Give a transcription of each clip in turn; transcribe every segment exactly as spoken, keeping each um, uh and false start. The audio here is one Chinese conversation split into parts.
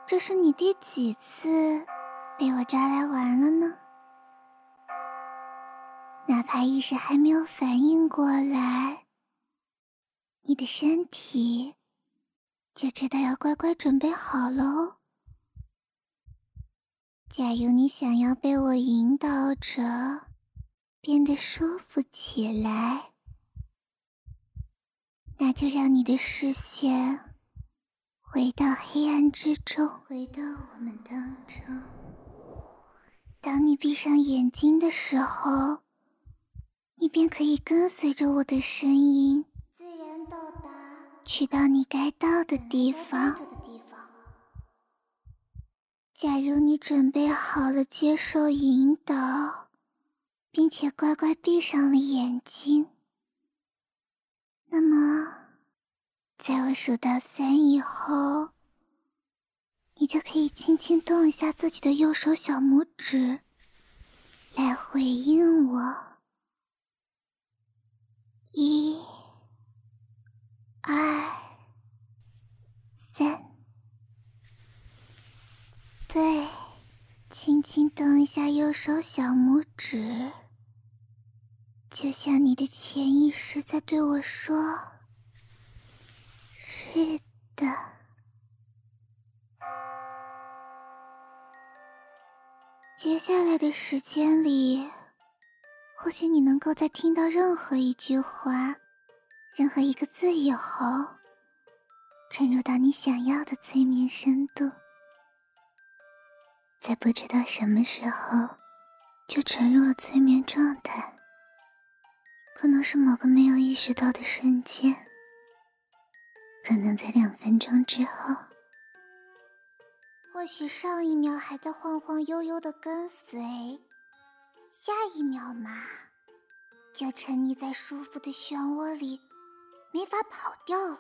这是你第几次被我抓来玩了呢？哪怕一时还没有反应过来，你的身体就知道要乖乖准备好了哦。假如你想要被我引导着变得舒服起来，那就让你的视线回到黑暗之中，回到我们当中。当你闭上眼睛的时候，你便可以跟随着我的声音，自然到达去到你该到的地方。假如你准备好了接受引导，并且乖乖闭上了眼睛，那么在我数到三以后，你就可以轻轻动一下自己的右手小拇指，来回应我。一、二、三。对，轻轻动一下右手小拇指，就像你的潜意识在对我说：是的。接下来的时间里，或许你能够在听到任何一句话、任何一个字以后，沉入到你想要的催眠深度，在不知道什么时候就沉入了催眠状态。可能是某个没有意识到的瞬间，可能在两分钟之后，或许上一秒还在晃晃悠悠的跟随，下一秒嘛，就沉溺在舒服的漩涡里，没法跑掉了。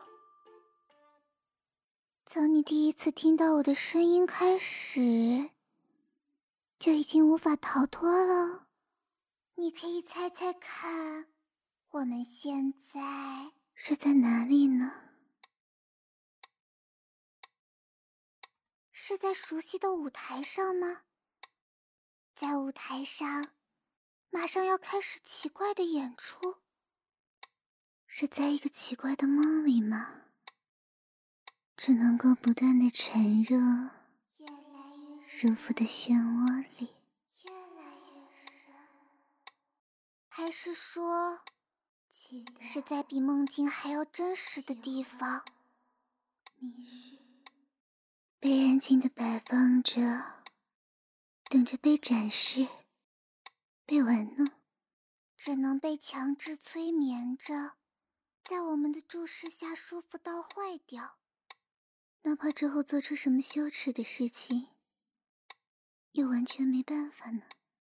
从你第一次听到我的声音开始，就已经无法逃脱了。你可以猜猜看，我们现在是在哪里呢？是在熟悉的舞台上吗？在舞台上，马上要开始奇怪的演出。是在一个奇怪的梦里吗？只能够不断地沉入越来越舒服的漩涡里，越来越深。还是说，是在比梦境还要真实的地方？被安静地摆放着，等着被展示，被玩弄，只能被强制催眠着，在我们的注视下舒服到坏掉。哪怕之后做出什么羞耻的事情，也完全没办法呢。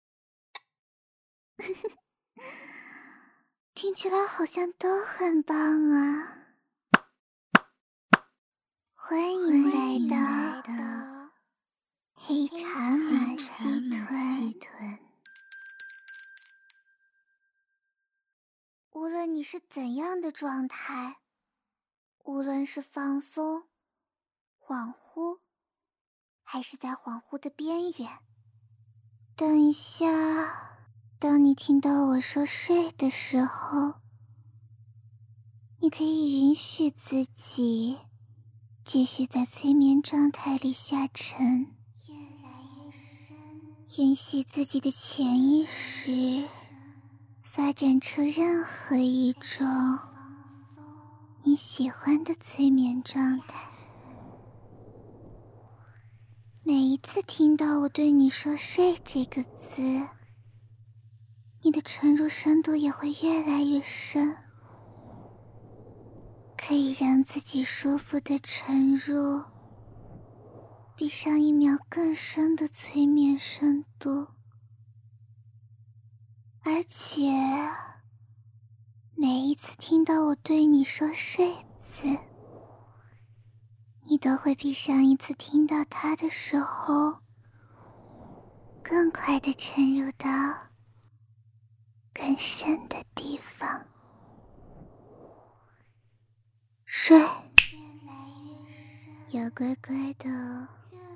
听起来好像都很棒啊！欢迎来到黑茶马戏团。无论你是怎样的状态，无论是放松、恍惚，还是在恍惚的边缘，等一下，当你听到我说睡的时候，你可以允许自己继续在催眠状态里下沉，越来越深，允许自己的潜意识发展出任何一种你喜欢的催眠状态。每一次听到我对你说睡这个字，你的沉入深度也会越来越深，可以让自己舒服地沉入比上一秒更深的催眠深度。而且每一次听到我对你说睡字，你都会比上一次听到它的时候更快地沉入到更深的地方。睡，要乖乖的哦。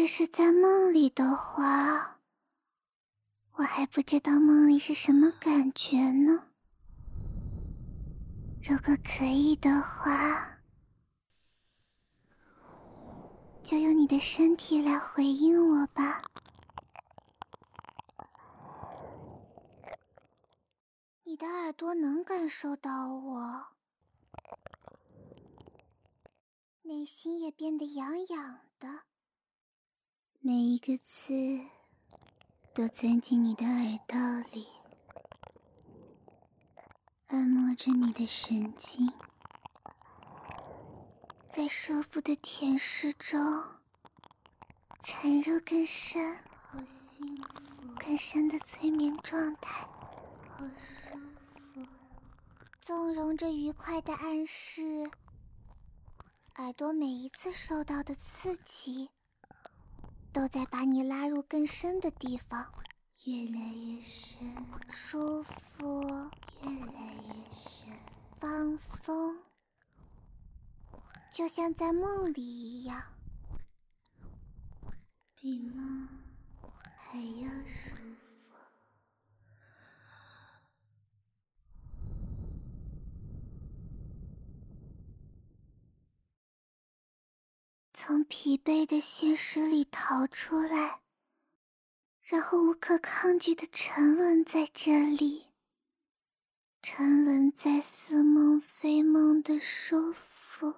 者是在梦里的话，我还不知道梦里是什么感觉呢。如果可以的话，就用你的身体来回应我吧。你的耳朵能感受到我，内心也变得痒痒的。每一个刺都钻进你的耳道里，按摩着你的神经，在舒服的舔舐中沉入更深、好幸福、更深的催眠状态，好舒服。纵容着愉快的暗示，耳朵每一次受到的刺激，都在把你拉入更深的地方，越来越深，舒服，越来越深，放松，就像在梦里一样，比梦还要舒服。从疲惫的现实里逃出来，然后无可抗拒地沉沦在这里，沉沦在似梦非梦的舒服。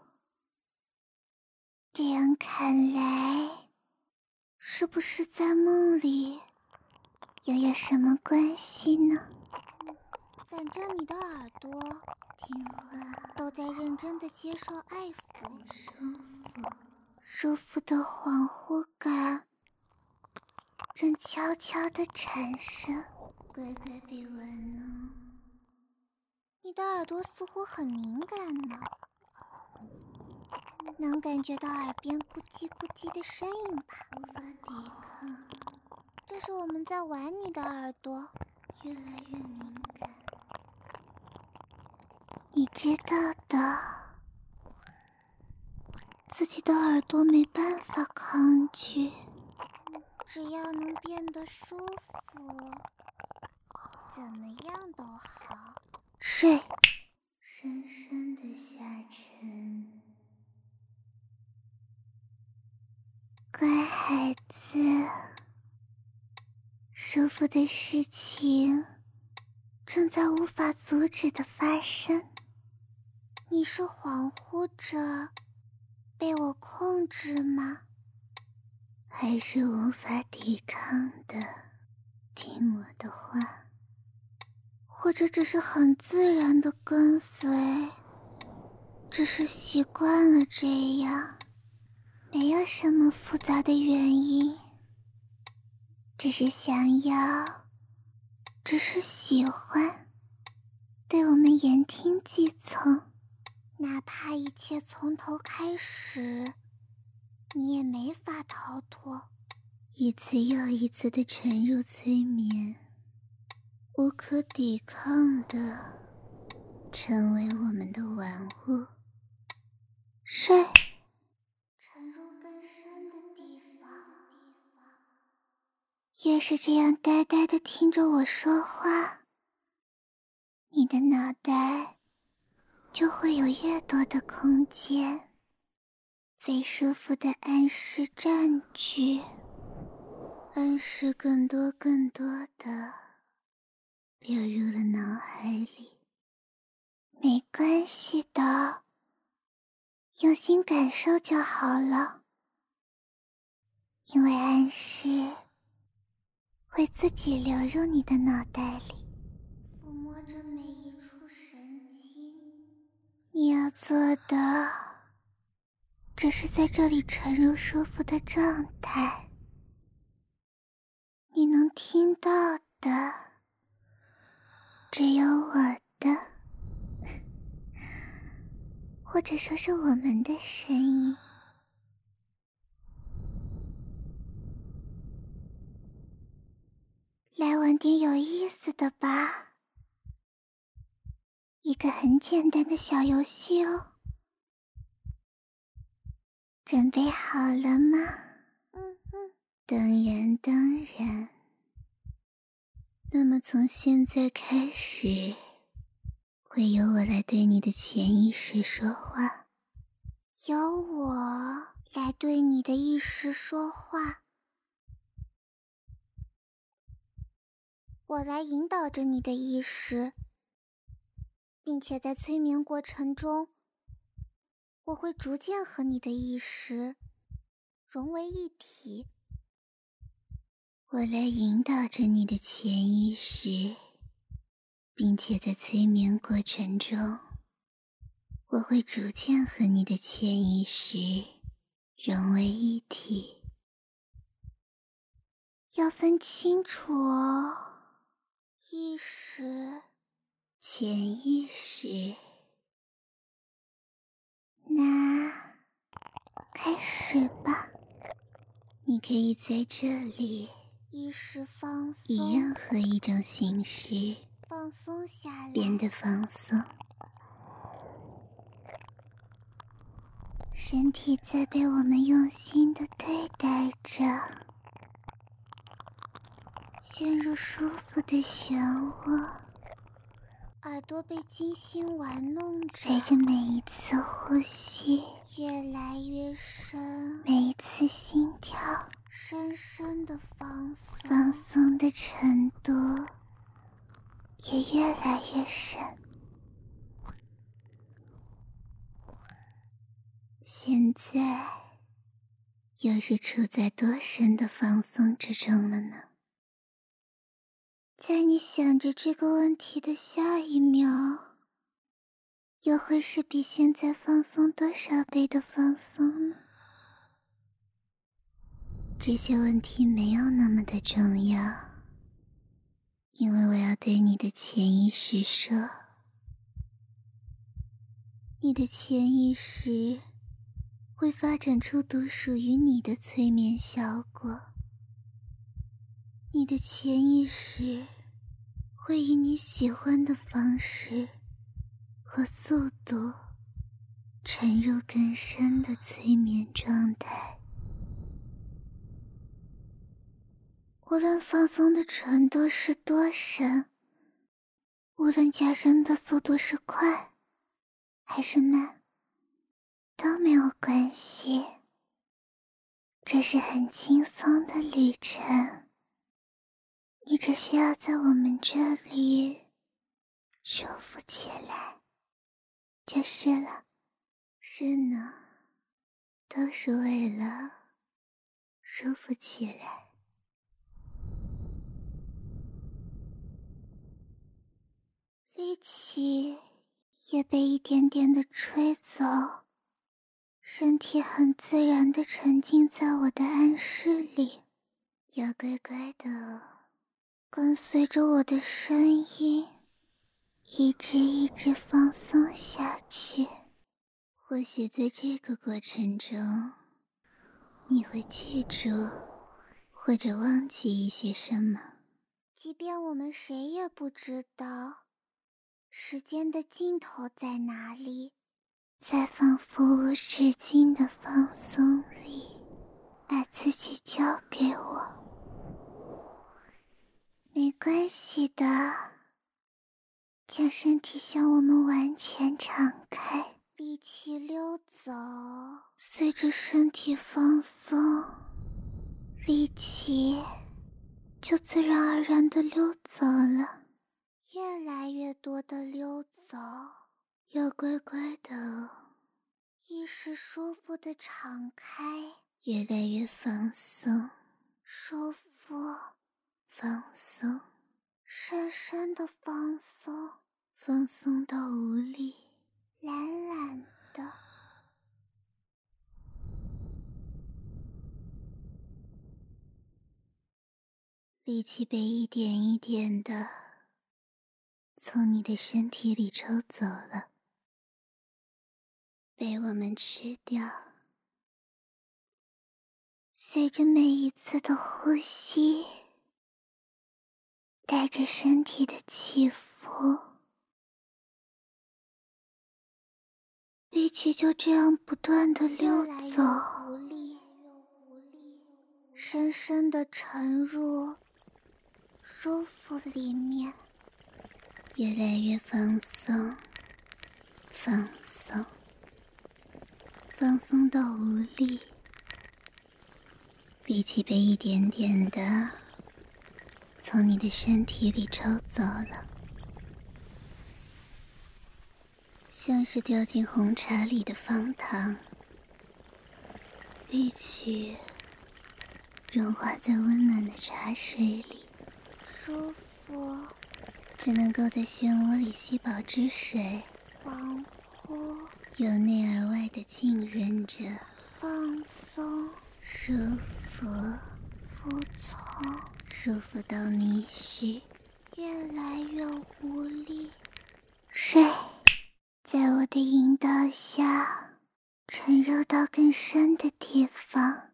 这样看来，是不是在梦里又有什么关系呢？反正你的耳朵听话，都在认真地接受爱抚，舒服。舒服的恍惚感正悄悄地产生，乖乖别玩呢。你的耳朵似乎很敏感呢，能感觉到耳边咕叽咕叽的声音吧？无法抵抗，这是我们在玩你的耳朵，越来越敏感。你知道的，自己的耳朵没办法抗拒，只要能变得舒服，怎么样都好。睡，深深的下沉，乖孩子。舒服的事情正在无法阻止的发生。你是恍惚着被我控制吗？还是无法抵抗的听我的话？或者只是很自然的跟随，只是习惯了这样，没有什么复杂的原因，只是想要，只是喜欢，对我们言听计从。哪怕一切从头开始，你也没法逃脱。一次又一次的沉入催眠，无可抵抗的成为我们的玩物。睡，沉入更深的地方。越是这样呆呆的听着我说话，你的脑袋就会有越多的空间被舒服的暗示占据，暗示更多更多的流入了脑海里。没关系的，用心感受就好了，因为暗示会自己流入你的脑袋里，抚摸着每一处神经。你要做的只是在这里沉入舒服的状态，你能听到的只有我的，或者说是我们的声音。来玩点有意思的吧，一个很简单的小游戏哦。准备好了吗？嗯嗯。 当然当然。那么从现在开始，会由我来对你的潜意识说话。由我来对你的意识说话。我来引导着你的意识，并且在催眠过程中，我会逐渐和你的意识融为一体。我来引导着你的潜意识，并且在催眠过程中，我会逐渐和你的潜意识融为一体。要分清楚哦，意识、潜意识。那开始吧。你可以在这里意识放松，以任何一种形式放松下来，变得放松。身体在被我们用心的对待着，陷入舒服的漩涡，耳朵被精心玩弄着，随着每一次呼吸越来越深，每一次心跳深深的放松，放松的程度也越来越深。现在又是处在多深的放松之中了呢？在你想着这个问题的下一秒，又会是比现在放松多少倍的放松呢？这些问题没有那么的重要，因为我要对你的潜意识说，你的潜意识会发展出独属于你的催眠效果。你的潜意识会以你喜欢的方式和速度沉入更深的催眠状态。无论放松的程度是多深，无论加深的速度是快还是慢，都没有关系。这是很轻松的旅程，你只需要在我们这里舒服起来就是了。是呢，都是为了舒服起来。力气也被一点点的吹走，身体很自然地沉浸在我的暗示里，要乖乖地跟随着我的声音，一直一直放松下去。或许在这个过程中，你会记住或者忘记一些什么，即便我们谁也不知道时间的尽头在哪里，在仿佛无止境的放松里，把自己交给我。没关系的，将身体向我们完全敞开，力气溜走，随着身体放松，力气就自然而然地溜走了，越来越多的溜走，要乖乖的，意识舒服的敞开，越来越放松，舒服，放松，深深的放松，放松到无力，懒懒的。力气被一点一点的从你的身体里抽走了，被我们吃掉。随着每一次的呼吸，带着身体的起伏，力气就这样不断的溜走， 深深的沉入舒服里面， 越来越放松，放松，放松到无力，力气被一点点的从你的身体里抽走了，像是掉进红茶里的方糖，力气融化在温暖的茶水里， 舒服， 只能够在漩涡里吸饱汁水， 恍惚， 由内而外的浸润着， 放松， 舒服， 服从， 舒服到迷失， 越来越无力。睡，在我的引导下，沉入到更深的地方，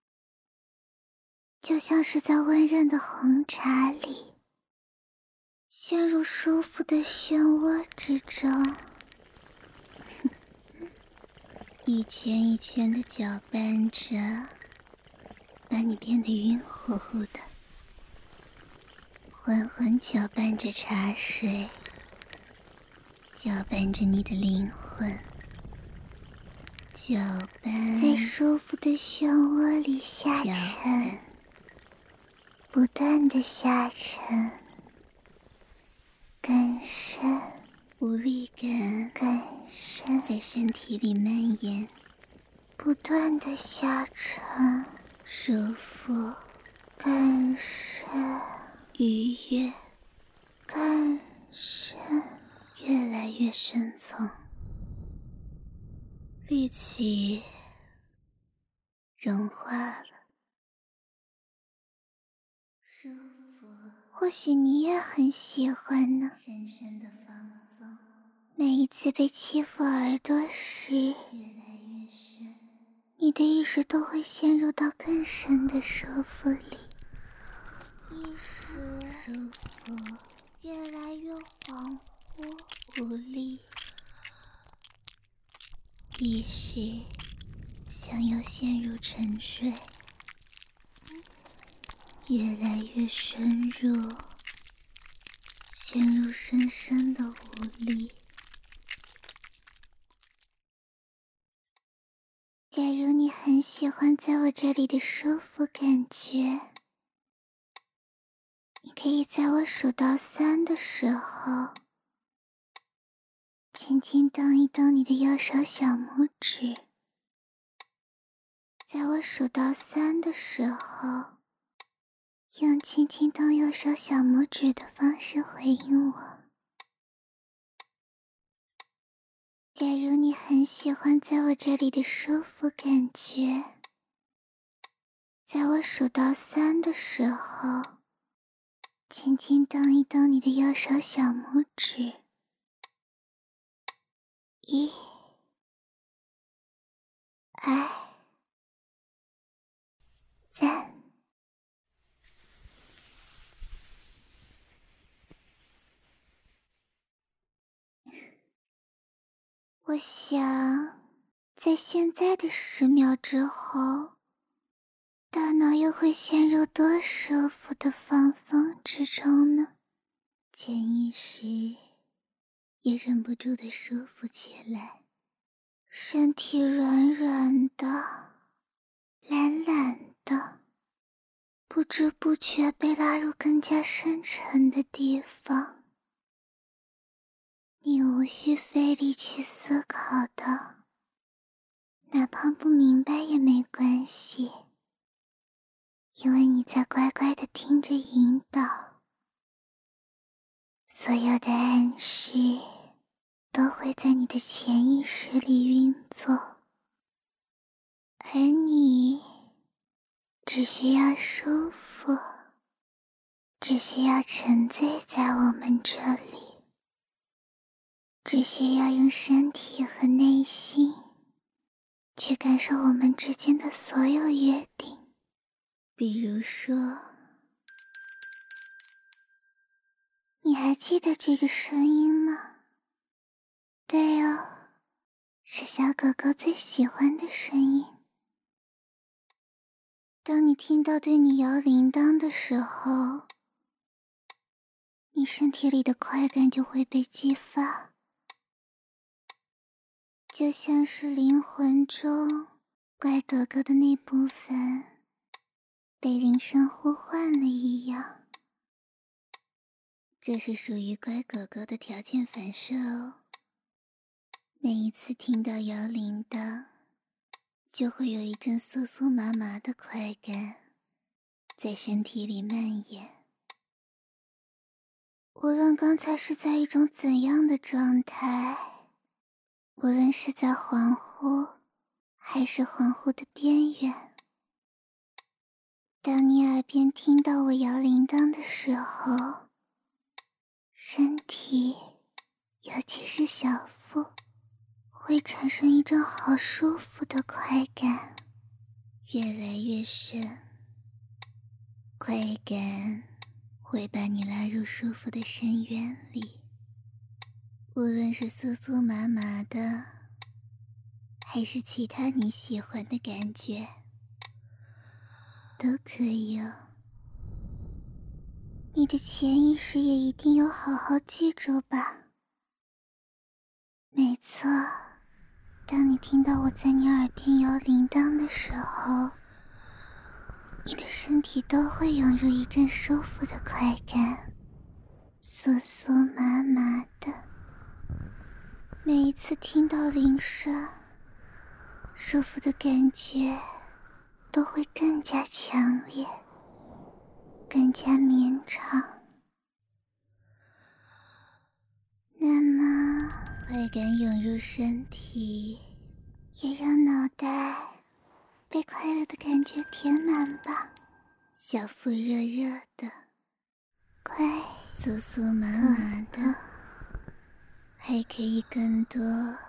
就像是在温润的红茶里，陷入舒服的漩涡之中， 一圈一圈的搅拌着，把你变得晕乎乎的，缓缓搅拌着茶水，搅拌着你的灵魂，搅拌， 在舒服的漩涡里下搅沉， 拌， 不断的下沉，更深， 无力感更深， 在身体里蔓延， 不断的下沉， 舒服， 更深， 愉悦， 更深， 越来越深层，力气融化了，舒服， 或许你也很喜欢呢。 深深的放松， 每一次被欺负耳朵时， 越来越深， 你的意识都会陷入到更深的舒服里，意识舒服， 越来越恍惚， 无力，意识想要陷入沉睡，越来越深入，陷入深深的无力。 假如你很喜欢在我这里的舒服感觉，你可以在我数到三的时候，轻轻动一动你的右手小拇指。在我数到三的时候，用轻轻动右手小拇指的方式回应我。假如你很喜欢在我这里的舒服感觉，在我数到三的时候，轻轻动一动你的右手小拇指。一、二、三。我想，在现在的十秒之后，大脑又会陷入多舒服的放松之中呢？ 潜意识也忍不住的舒服起来， 身体软软的，懒懒的，不知不觉被拉入更加深沉的地方。你无需费力去思考的，哪怕不明白也没关系，因为你在乖乖的听着引导，所有的暗示都会在你的潜意识里运作，而你只需要舒服，只需要沉醉在我们这里，只需要用身体和内心去感受我们之间的所有约定。 比如说， 你还记得这个声音吗？对哦，是小狗狗最喜欢的声音。 当你听到对你摇铃铛的时候，你身体里的快感就会被激发，就像是灵魂中乖哥哥的那部分被铃声呼唤了一样。 这是属于乖狗狗的条件反射哦。每一次听到摇铃铛，就会有一阵酥酥麻麻的快感在身体里蔓延。 无论刚才是在一种怎样的状态，无论是在恍惚还是恍惚的边缘，当你耳边听到我摇铃铛的时候，身体，尤其是小腹，会产生一种好舒服的快感， 越来越深，快感会把你拉入舒服的深渊里。无论是酥酥麻麻的，还是其他你喜欢的感觉，都可以哦。 你的潜意识也一定有好好记住吧。没错，当你听到我在你耳边摇铃铛的时候，你的身体都会涌入一阵舒服的快感，酥酥麻麻的。每一次听到铃声，舒服的感觉都会更加强烈，更加绵长。那么， 快感涌入身体， 也让脑袋被快乐的感觉填满吧。 小腹热热的， 快酥酥麻麻的，还可以更多，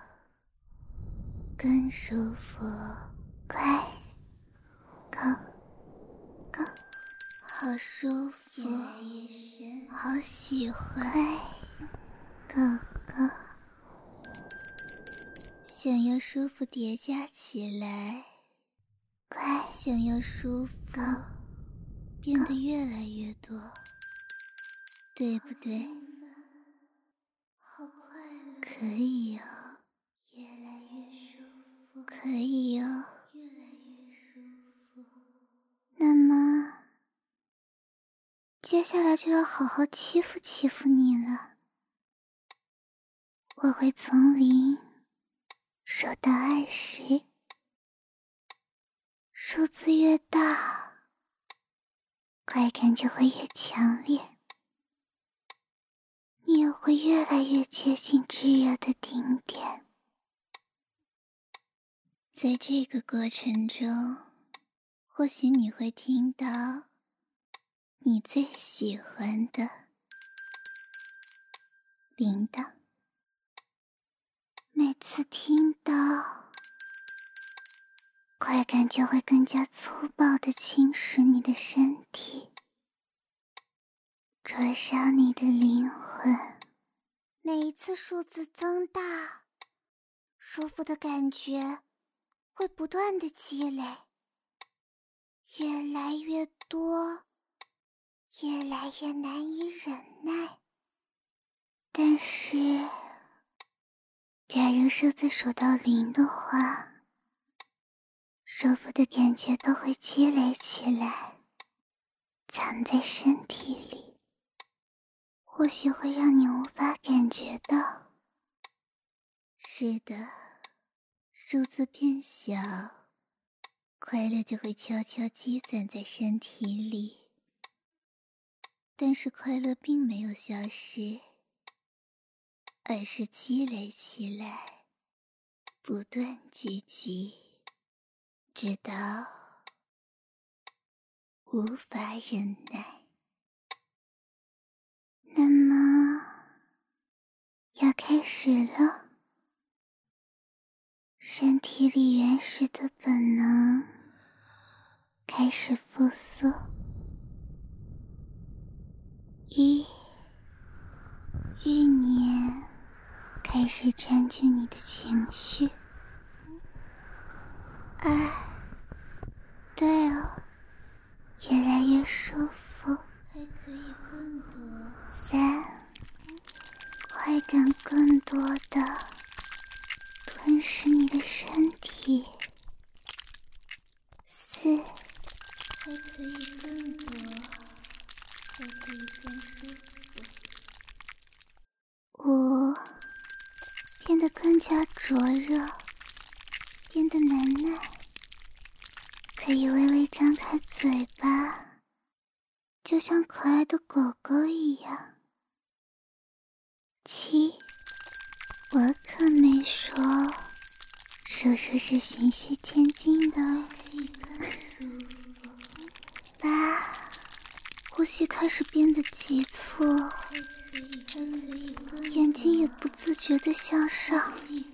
更舒服。 快，Go Go， 好舒服，越来越深，好喜欢。 快，Go Go， 想要舒服叠加起来， 快， 想要舒服变得越来越多，对不对？ 好快乐， 可以哦， 越来越舒服， 可以哦， 越来越舒服。那么，接下来就要好好欺负欺负你了。我会从零数到二十，数字越大，快感就会越强烈，你也会越来越接近炙热的顶点。 在这个过程中，或许你会听到你最喜欢的铃铛。 每次听到，快感就会更加粗暴地侵蚀你的身体，灼烧你的灵魂。每一次数字增大，舒服的感觉会不断地积累，越来越多，越来越难以忍耐。但是，假如数字数到零的话，舒服的感觉都会积累起来，藏在身体里，或许会让你无法感觉到。 是的，数字变小，快乐就会悄悄积攒在身体里。但是快乐并没有消失，而是积累起来，不断聚集，直到无法忍耐。 那么，要开始了。身体里原始的本能开始复苏。一，欲念开始占据你的情绪。二，对哦， 越来越舒服。 还可以更多。 三，快感更多的吞噬你的身体。四， 还可以更多，还可以更舒服。 五，变得更加灼热，变得难耐，可以微微张开嘴巴，就像可爱的狗狗一样。七，我可没说，叔叔是循序渐进的。 可以更舒服。 八，呼吸开始变得急促，眼睛也不自觉地向上。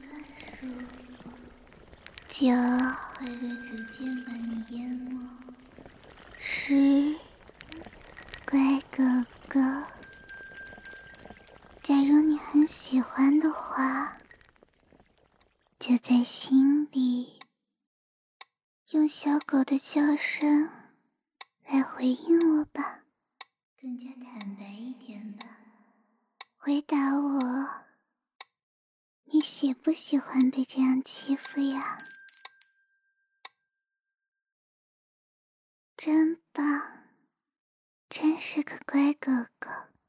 九， 快乐逐渐把你淹没。 十，乖狗狗，假如你很喜欢的话，就在心里用小狗的叫声来回应我吧。 更加坦白一点吧。 回答我，你喜不喜欢被这样欺负呀？真棒，真是个乖狗狗。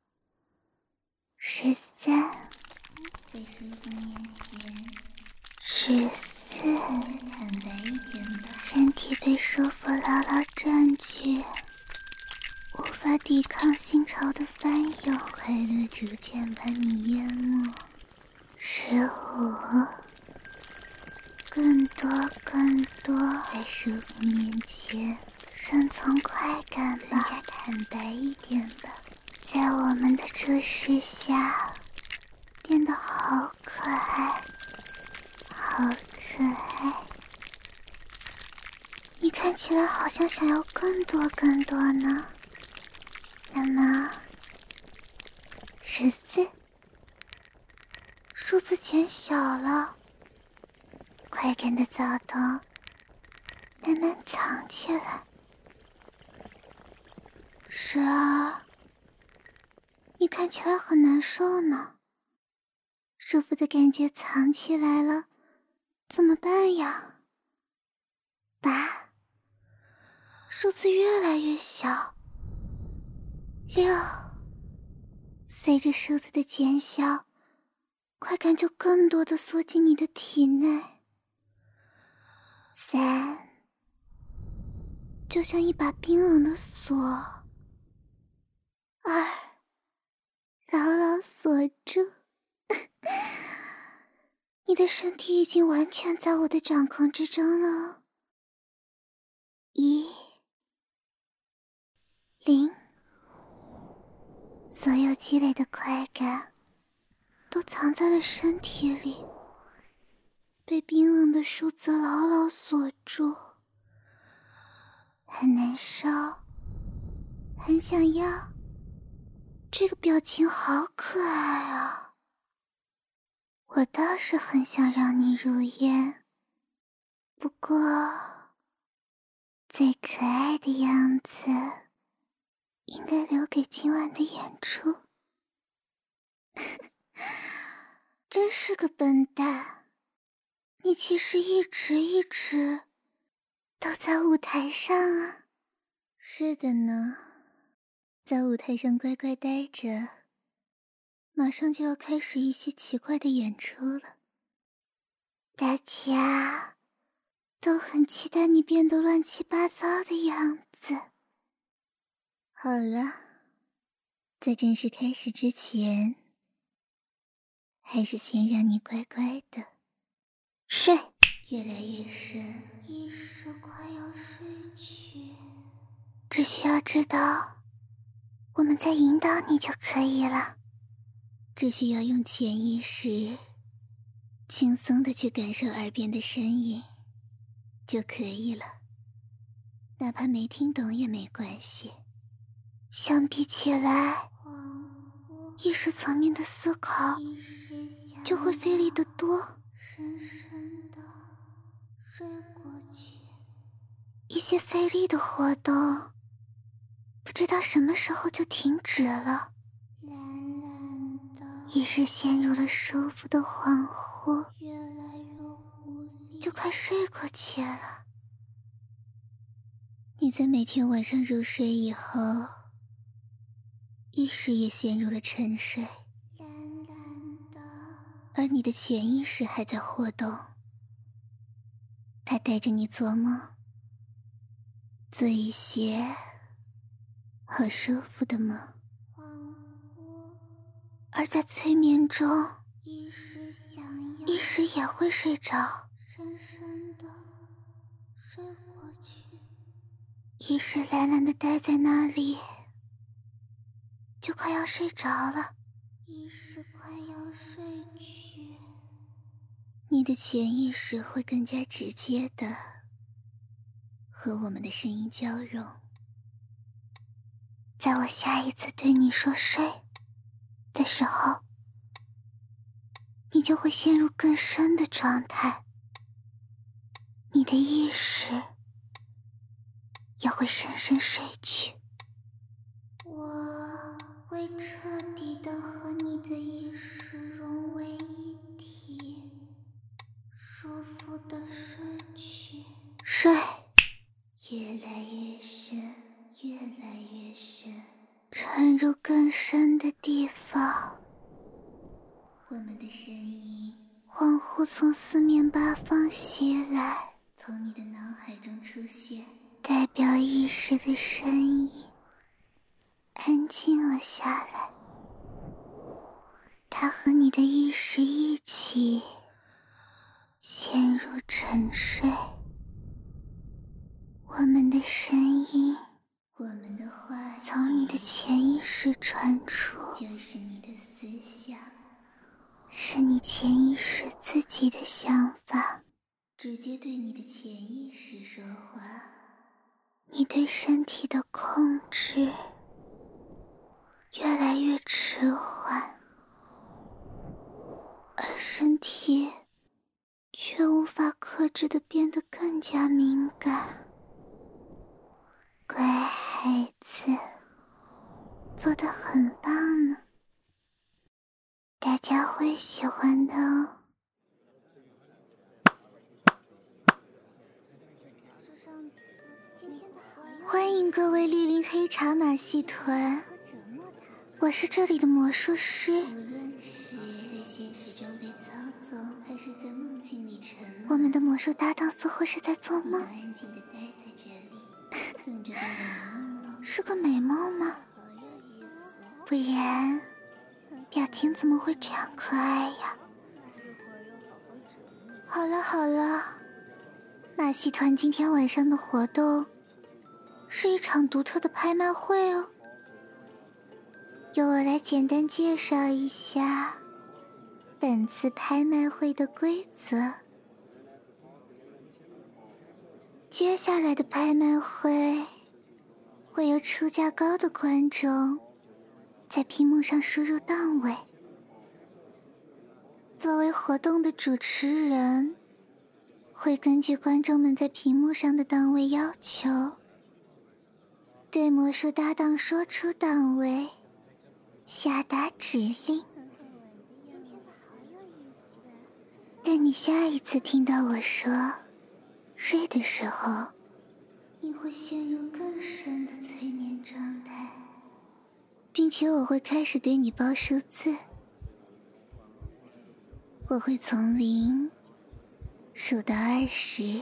十三， 在叔叔面前， 十四， 更加坦白一点吧。 身体被束缚牢牢占据，无法抵抗心潮的翻涌， 快乐逐渐把你淹没。 十五，更多更多， 在叔父面前， 深层快感更吧， 加坦白一点吧。 在我们的注视下，变得好可爱，好可爱。你看起来好像想要更多更多呢。那么，十四，数字减小了，快感的躁动慢慢藏起来。十二，你看起来很难受呢，舒服的感觉藏起来了，怎么办呀？八，数字越来越小。六，随着数字的减小，快感就更多的缩进你的体内。三，就像一把冰冷的锁。二，牢牢锁住。你的身体已经完全在我的掌控之中了。一，零，所有积累的快感都藏在了身体里，被冰冷的数字牢牢锁住，很难受，很想要。这个表情好可爱啊！我倒是很想让你如愿，不过最可爱的样子应该留给今晚的演出。真是个笨蛋，你其实一直一直都在舞台上啊。 是的呢，在舞台上乖乖待着，马上就要开始一些奇怪的演出了。 大家都很期待你变得乱七八糟的样子。 好了，在正式开始之前，还是先让你乖乖的睡， 越来越深， 意识快要睡去，只需要知道我们在引导你就可以了。 只需要用潜意识轻松的去感受耳边的声音就可以了，哪怕没听懂也没关系。 相比起来，意识层面的思考就会费力得多。深深的睡过去，一些费力的活动不知道什么时候就停止了， 蓝蓝的， 一时陷入了舒服的恍惚， 越来越无力， 就快睡过去了。 你在每天晚上入睡以后，意识也陷入了沉睡， 蓝蓝的， 而你的潜意识还在活动，它带着你做梦，做一些好舒服的梦。 恍惚， 而在催眠中， 一时想要， 一时也会睡着， 深深的睡过去， 意识懒懒的待在那里，就快要睡着了。 意识快要睡去， 你的潜意识会更加直接的和我们的声音交融。 在我下一次对你说睡的时候，你就会陷入更深的状态，你的意识也会深深睡去。我会彻底的和你的意识融为一体，舒服的睡去。 睡，越来越深，越来越深， 沉入更深的地方。 我们的声音恍惚从四面八方袭来， 从你的脑海中出现， 代表意识的声音安静了下来。它和你的意识一起陷入沉睡。我们的声音， 我们的话从你的潜意识传出， 就是你的思想， 是你潜意识自己的想法， 直接对你的潜意识说话。 你对身体的控制越来越迟缓，而身体却无法克制地变得更加敏感。乖孩子，做得很棒呢，大家会喜欢的哦。欢迎各位莅临黑茶马戏团，我是这里的魔术师。 无论是在现实中被操纵，还是在梦境里沉沦， 我们的魔术搭档似乎是在做梦， 安静地待在这里，等着被我梦梦。 是个美梦吗？ 好有意思， 不然表情怎么会这样可爱呀？好了好了，马戏团今天晚上的活动是一场独特的拍卖会哦。由我来简单介绍一下本次拍卖会的规则。接下来的拍卖会会有出价高的观众在屏幕上输入档位，作为活动的主持人，会根据观众们在屏幕上的档位要求，对魔术搭档说出档位，下达指令。等你下一次听到我说睡的时候，你会陷入更深的催眠状态， 并且我会开始对你报数字，我会从零数到二十，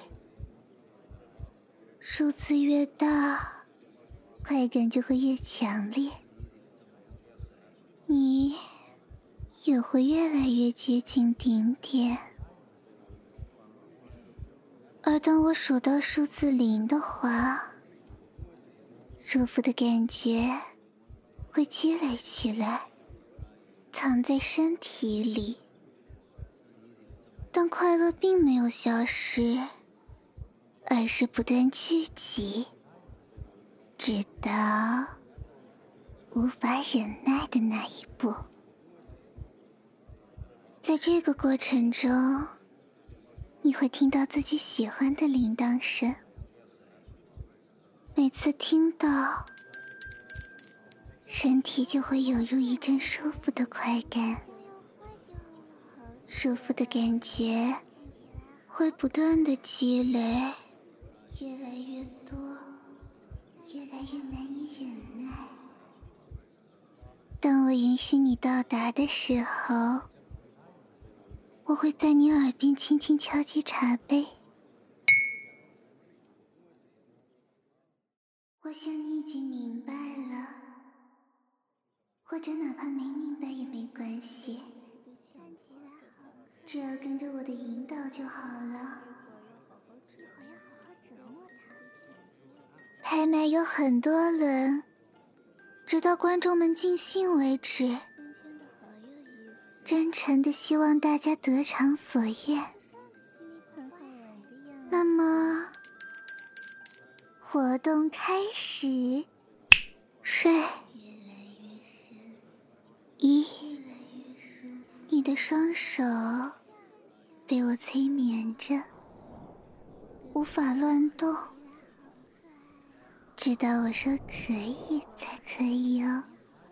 数字越大，快感就会越强烈，你也会越来越接近顶点。而当我数到数字零的话，舒服的感觉会积累起来，藏在身体里。但快乐并没有消失，而是不断聚集，直到无法忍耐的那一步。在这个过程中，你会听到自己喜欢的铃铛声，每次听到身体就会涌入一阵舒服的快感，舒服的感觉会不断的积累，越来越多，越来越难以忍耐。当我允许你到达的时候，我会在你耳边轻轻敲击茶杯。我想你已经明白了，或者哪怕没明白也没关系，只要跟着我的引导就好了。拍卖有很多轮，直到观众们尽兴为止。真诚的希望大家得偿所愿。那么，活动开始。睡。一，你的双手被我催眠着，无法乱动，直到我说可以才可以哦。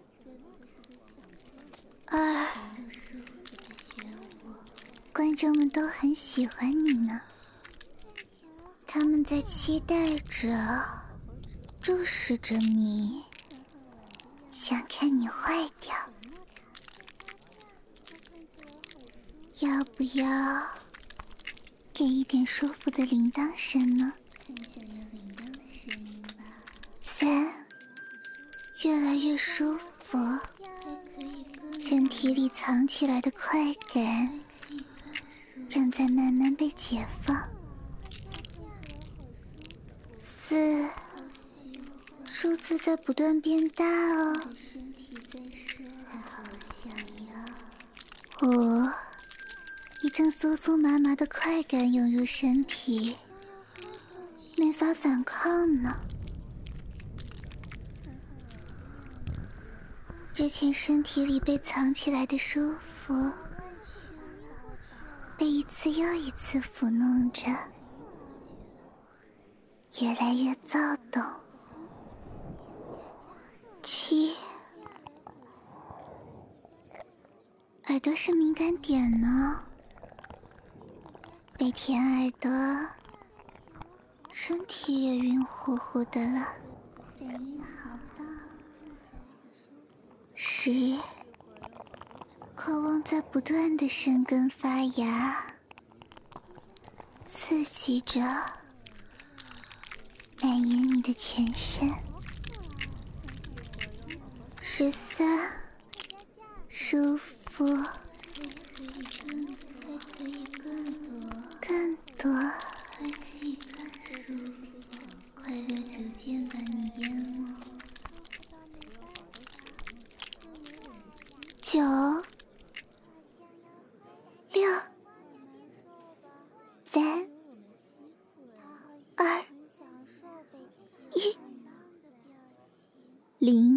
二，观众们都很喜欢你呢，他们在期待着，注视着你，想看你坏掉。要不要给一点舒服的铃铛声呢？三，越来越舒服，身体里藏起来的快感正在慢慢被解放。四，数字在不断变大哦。五，一阵酥酥麻麻的快感涌入身体，没法反抗呢。之前身体里被藏起来的舒服，被一次又一次抚弄着，越来越躁动。七，耳朵是敏感点呢，被舔耳朵，身体也晕乎乎的了。反应好棒。十，渴望在不断的生根发芽，刺激着，蔓延你的全身。十三，舒服，更多，还可以更舒服，快乐逐渐把你淹没。九，六，三，二，一，零。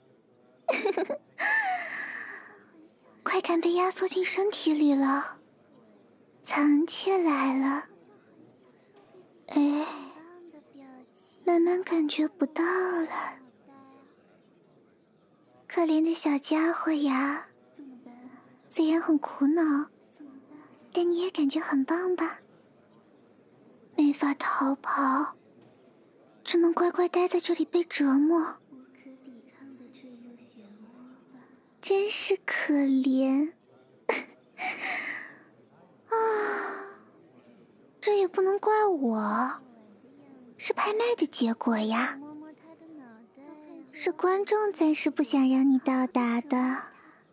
快感被压缩进身体里了，藏起来了。哎，慢慢感觉不到了。可怜的小家伙呀，虽然很苦恼，但你也感觉很棒吧？没法逃跑，只能乖乖待在这里被折磨。真是可怜啊！这也不能怪我，是拍卖的结果呀，是观众暂时不想让你到达的。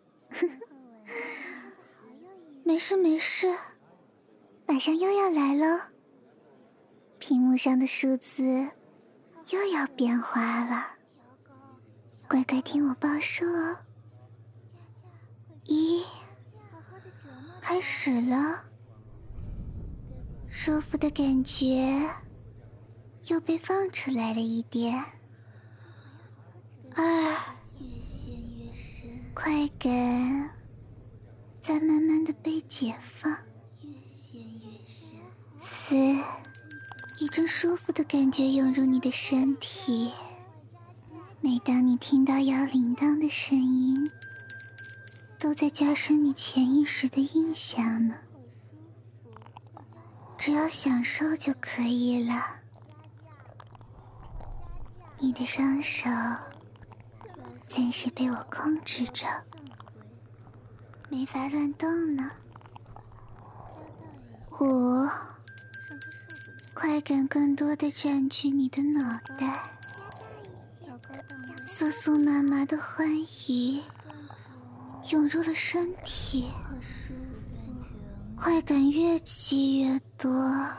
没事没事，马上又要来了，屏幕上的数字又要变化了，乖乖听我报数哦。一，开始了，舒服的感觉又被放出来了一点。二，快感在慢慢的被解放。四，一阵舒服的感觉涌入你的身体。 每当你听到摇铃铛的声音，都在加深你潜意识的印象呢。只要享受就可以了。你的双手暂时被我控制着，没法乱动呢。五，快感更多的占据你的脑袋，酥酥麻麻的欢愉涌入了身体，快感越积越多，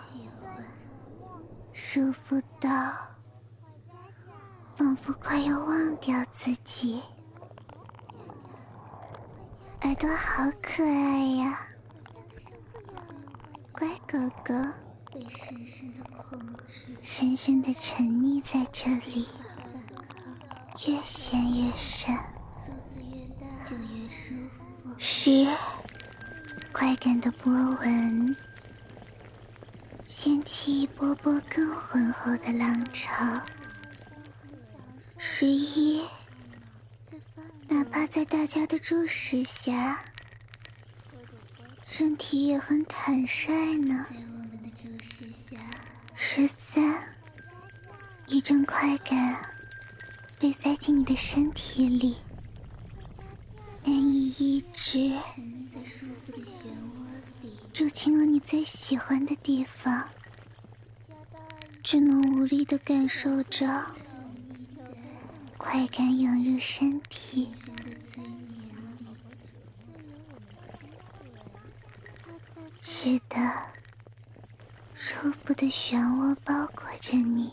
舒服到仿佛快要忘掉自己。耳朵好可爱呀，乖狗狗被深深的控制，深深的沉溺在这里，越陷越深，数字越大就越舒服。十，快感的波纹掀起一波波更浑厚的浪潮。十一，哪怕在大家的注视下，身体也很坦率呢。在我们的注视下，十三，一阵快感被塞进你的身体里，难以抑制，在舒服的漩涡里入侵了你最喜欢的地方，只能无力地感受着快感涌入身体。是的，舒服的漩涡包裹着你，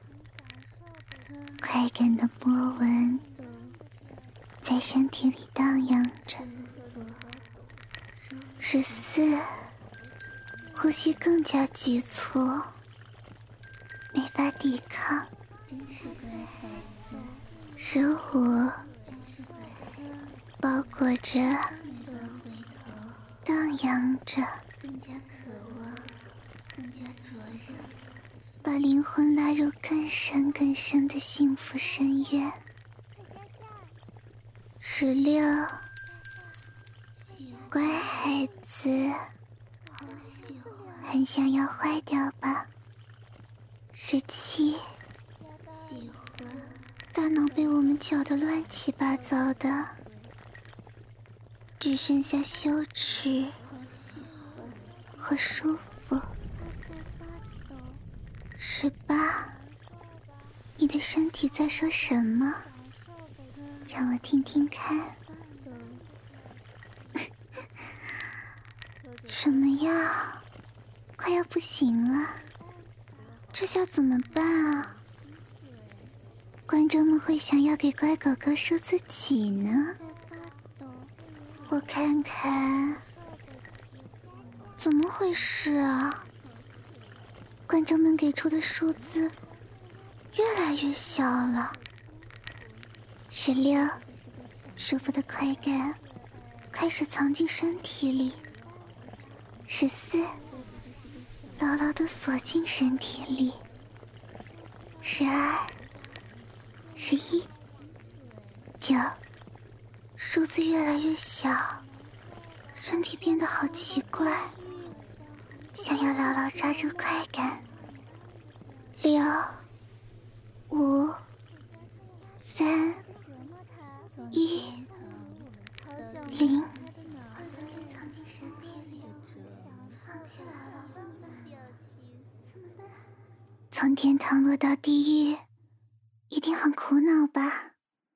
快感的波纹在身体里荡漾着。十四，呼吸更加急促，没法抵抗。十五，包裹着，荡漾着，更加渴望，更加灼热，把灵魂拉入更深更深的幸福深渊。十六，乖孩子，很想要坏掉吧？十七，大脑被我们搅得乱七八糟的，只剩下羞耻和舒服。十八，你的身体在说什么？让我听听看。什么呀？快要不行了，这下怎么办啊？观众们会想要给乖狗狗说自己呢？我看看，怎么回事啊？观众们给出的数字越来越小了。十六，舒服的快感开始藏进身体里。十四，牢牢地锁进身体里。十二，十一，九，数字越来越小，身体变得好奇怪，想要牢牢抓住快感。六，五，三，一，零。从天堂落到地狱，一定很苦恼吧？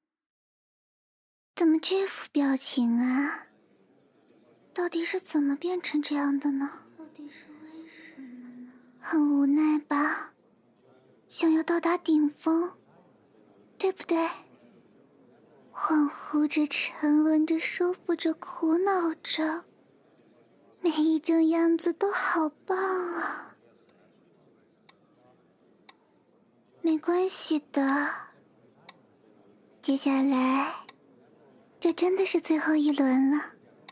怎么这副表情啊？到底是怎么变成这样的呢？到底是为什么呢？很无奈吧？想要到达顶峰，对不对？恍惚着，沉沦着，舒服着，苦恼着，每一种样子都好棒啊！没关系的，接下来这真的是最后一轮了。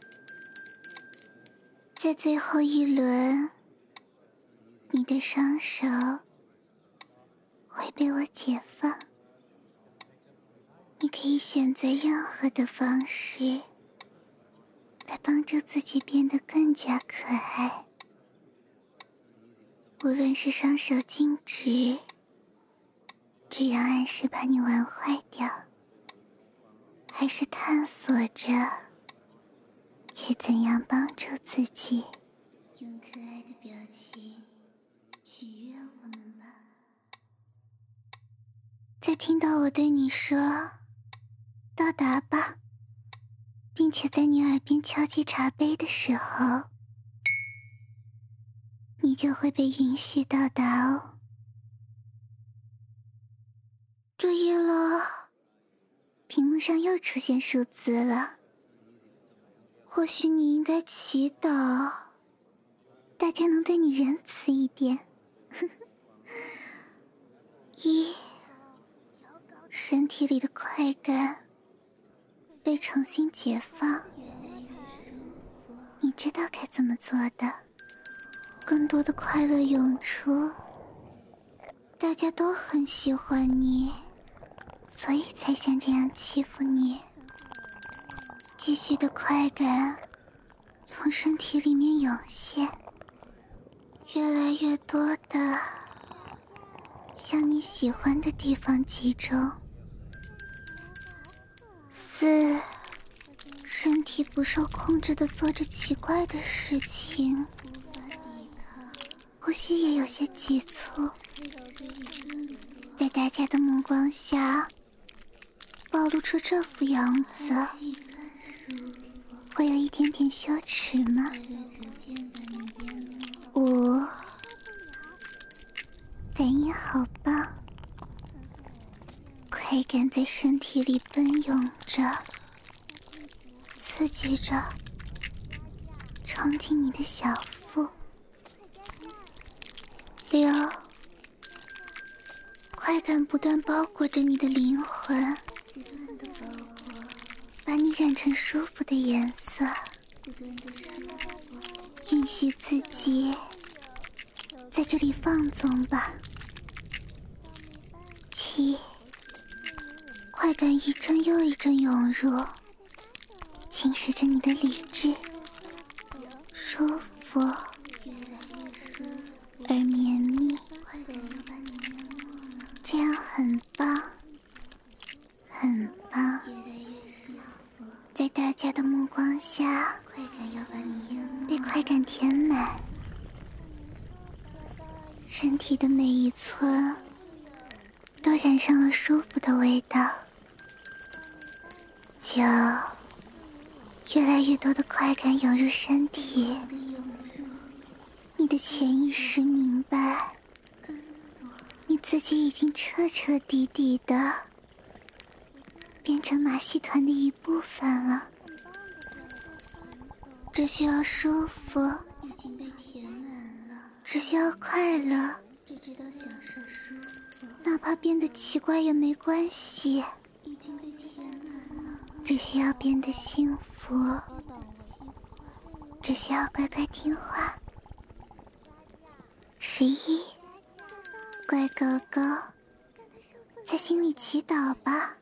在最后一轮，你的双手会被我解放， 你可以选择任何的方式来帮助自己变得更加可爱，无论是双手静止，只让暗示把你玩坏掉，还是探索着去怎样帮助自己，用可爱的表情取悦我们吧。在听到我对你说到达吧，并且在你耳边敲击茶杯的时候，你就会被允许到达哦。注意了，屏幕上又出现数字了。或许你应该祈祷大家能对你仁慈一点。一，身体里的快感被重新解放，你知道该怎么做的。更多的快乐涌出，大家都很喜欢你，所以才想这样欺负你。继续的快感从身体里面涌现，越来越多的向你喜欢的地方集中。四，身体不受控制的做着奇怪的事情，呼吸也有些急促，在大家的目光下暴露出这副样子，会有一点点羞耻吗？五，反应好棒，快感在身体里奔涌着，刺激着，冲进你的小腹。六，快感不断包裹着你的灵魂，把你染成舒服的颜色，允许自己在这里放纵吧。七，快感一阵又一阵涌入，侵蚀着你的理智，舒服而绵密，这样很棒，很棒。在大家的目光下，被快感填满，身体的每一寸都染上了舒服的味道。九，越来越多的快感涌入身体，你的潜意识明白，你自己已经彻彻底底的变成马戏团的一部分了。只需要舒服，只需要快乐，哪怕变得奇怪也没关系，只需要变得幸福，只需要乖乖听话。十一，乖狗狗，在心里祈祷吧，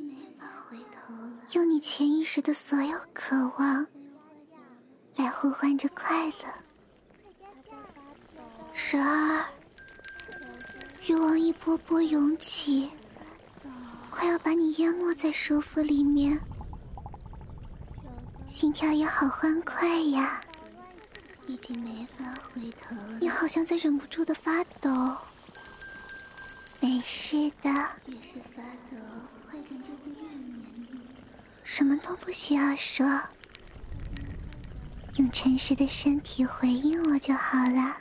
用你潜意识的所有渴望来呼唤着快乐。十二，欲望一波波涌起，快要把你淹没在舒服里面，心跳也好欢快呀，已经没法回头了。你好像在忍不住的发抖。没事的，越是发抖，快感就会越绵密。什么都不需要说，用诚实的身体回应我就好了。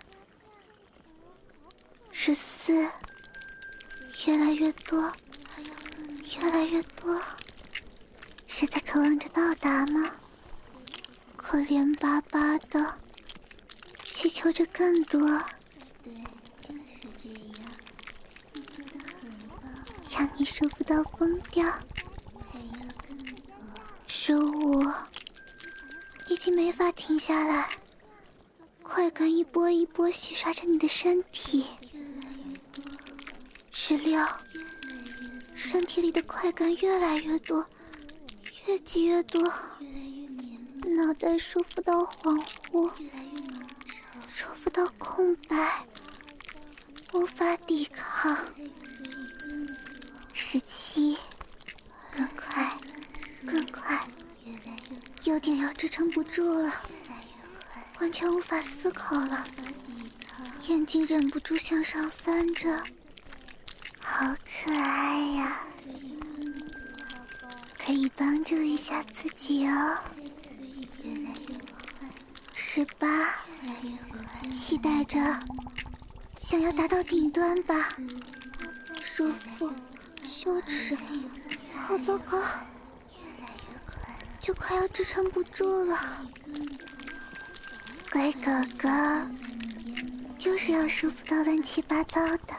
十四，越来越多，越来越多，是在渴望着到达吗？可怜巴巴的祈求着更多。对，就是这样，你做得很棒，让你舒服到疯掉。还要更多。十五，已经没法停下来，快感一波一波洗刷着你的身体。十六， 身体里的快感越来越多，越积越多，脑袋舒服到恍惚，舒服到空白，无法抵抗。十七，更快，更快，有点要支撑不住了，完全无法思考了，眼睛忍不住向上翻着，好可爱呀！可以帮助一下自己哦。十八，期待着，想要达到顶端吧。舒服，羞耻，好糟糕，就快要支撑不住了。乖狗狗，就是要舒服到乱七八糟的。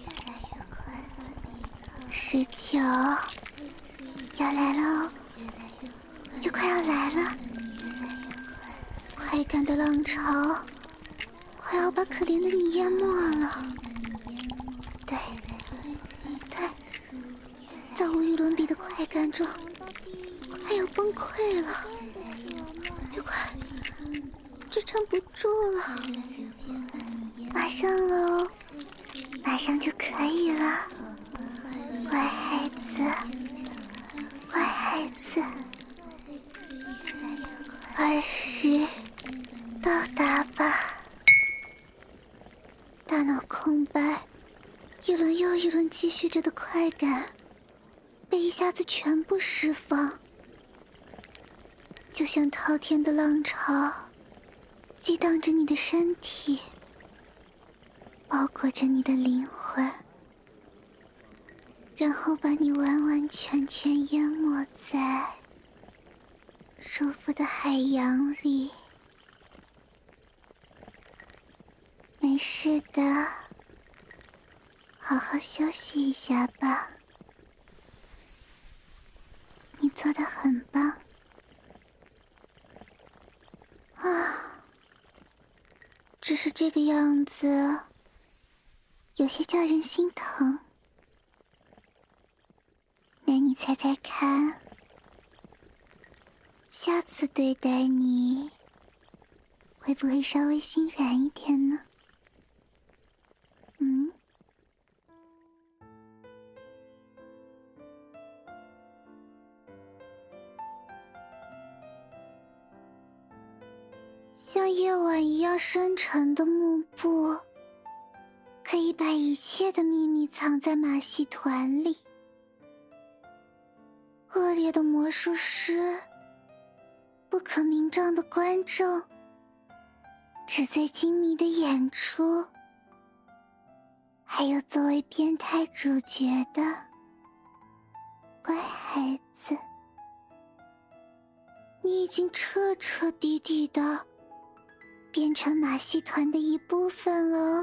十九，要来了哦，就快要来了。快感的浪潮快要把可怜的你淹没了。对对，在无与伦比的快感中快要崩溃了，就快支撑不住了。马上喽，马上就可以了。乖孩子，乖孩子。二十，到达吧。大脑空白，一轮又一轮继续着的快感被一下子全部释放，就像滔天的浪潮激荡着你的身体，包裹着你的灵魂，然后把你完完全全淹没在舒服的海洋里。没事的，好好休息一下吧。你做得很棒。啊，只是这个样子有些叫人心疼。那你猜猜看，下次对待你会不会稍微心软一点呢？嗯？像夜晚一样深沉的幕布，可以把一切的秘密藏在马戏团里。恶劣的魔术师，不可名状的观众，纸醉金迷的演出，还有作为变态主角的乖孩子。你已经彻彻底底的变成马戏团的一部分了哦。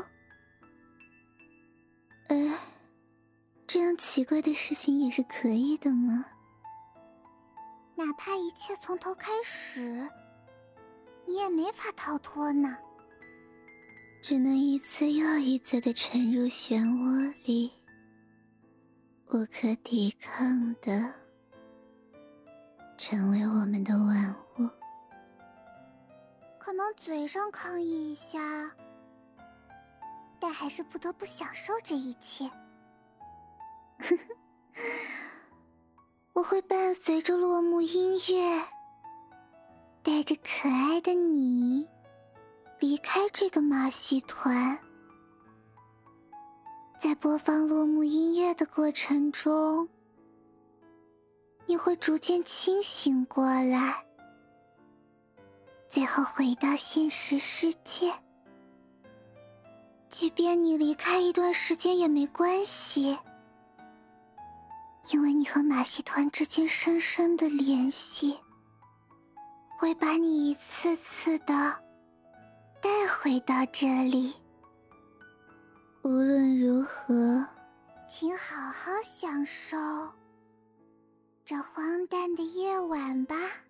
哎，这样奇怪的事情也是可以的吗？哪怕一切从头开始，你也没法逃脱呢。只能一次又一次的沉入漩涡里，无可抵抗的成为我们的玩物。可能嘴上抗议一下，但还是不得不享受这一切。我会伴随着落幕音乐，带着可爱的你离开这个马戏团。在播放落幕音乐的过程中，你会逐渐清醒过来，最后回到现实世界。即便你离开一段时间也没关系，因为你和马戏团之间深深的联系，会把你一次次的带回到这里。无论如何，请好好享受这荒诞的夜晚吧。